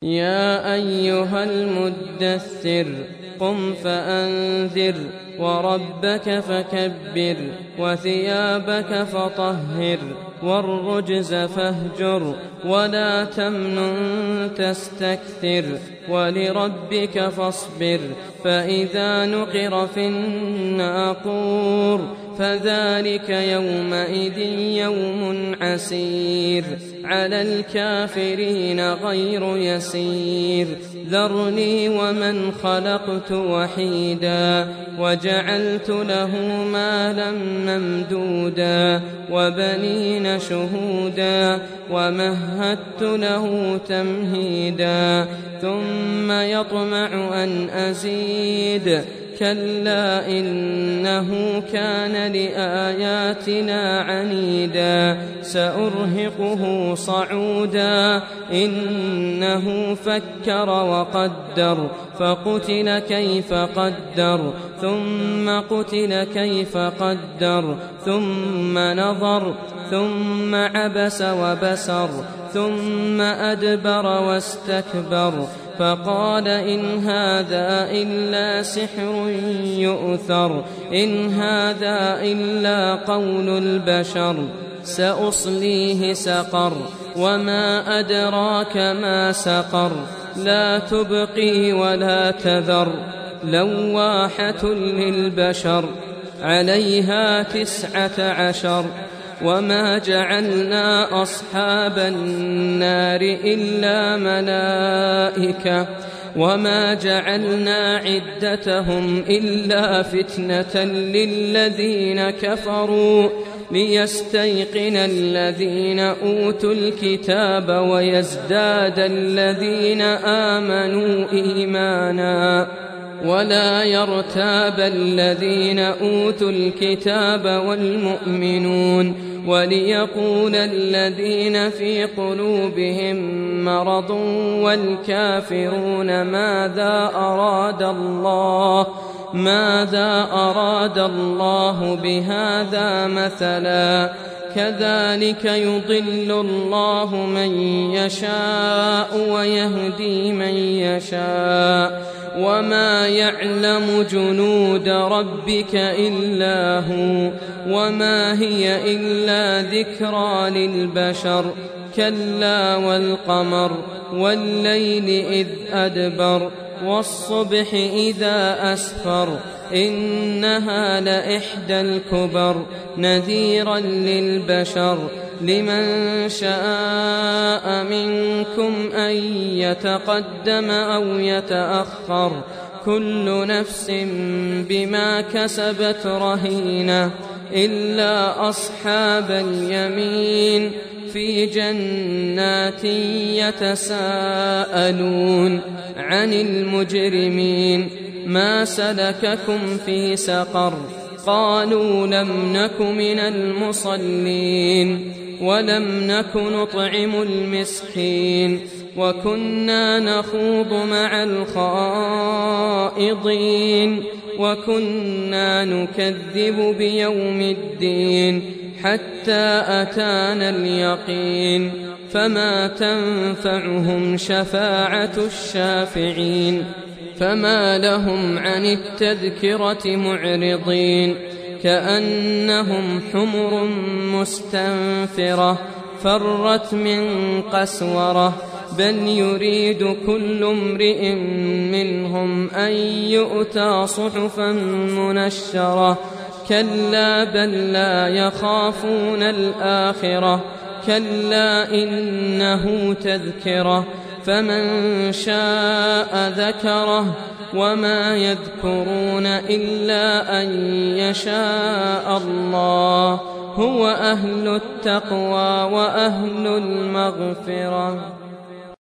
يا أيها المدثر قم فأنذر وربك فكبر وثيابك فطهر والرجز فاهجر ولا تمنن تستكثر ولربك فاصبر فإذا نقر في الناقور فذلك يومئذ يوم عسير على الكافرين غير يسير ذرني ومن خلقت وحيدا وجعلت له مالا ممدودا وبنين شهودا ومهدت له تمهيدا ثم يطمع أن أزيد كلا إنه كان لآياتنا عنيدا سأرهقه صعودا إنه فكر وقدر فقتل كيف قدر ثم قتل كيف قدر ثم نظر ثم عبس وبسر ثم أدبر واستكبر فقال إن هذا إلا سحر يؤثر إن هذا إلا قول البشر سأصليه سقر وما أدراك ما سقر لا تبقي ولا تذر لواحة للبشر عليها 19 وما جعلنا أصحاب النار إلا ملائكة وما جعلنا عدتهم إلا فتنة للذين كفروا ليستيقن الذين أوتوا الكتاب ويزداد الذين آمنوا إيمانا ولا يرتاب الذين أوتوا الكتاب والمؤمنون وليقول الذين في قلوبهم مرض والكافرون ماذا أراد الله بهذا مثلا كذلك يضل الله من يشاء ويهدي من يشاء وما يعلم جنود ربك إلا هو وما هي إلا ذكرى للبشر كلا والقمر والليل إذ أدبر والصبح إذا أسفر إنها لإحدى الكبر نذيرا للبشر لمن شاء منكم أن يتقدم أو يتأخر كل نفس بما كسبت رهينة إلا أصحاب اليمين في جنات يتساءلون عن المجرمين ما سلككم في سقر قالوا لم نك من المصلين ولم نك نطعم المسكين وكنا نخوض مع الخائضين وكنا نكذب بيوم الدين حتى أتانا اليقين فما تنفعهم شفاعة الشافعين فما لهم عن التذكرة معرضين كأنهم حمر مستنفرة فرت من قسورة بل يريد كل امرئ منهم أن يؤتى صحفا منشرة كلا بل لا يخافون الآخرة كلا إنه تذكرة فمن شاء ذكره وما يذكرون إلا أن يشاء الله هو أهل التقوى وأهل المغفرة.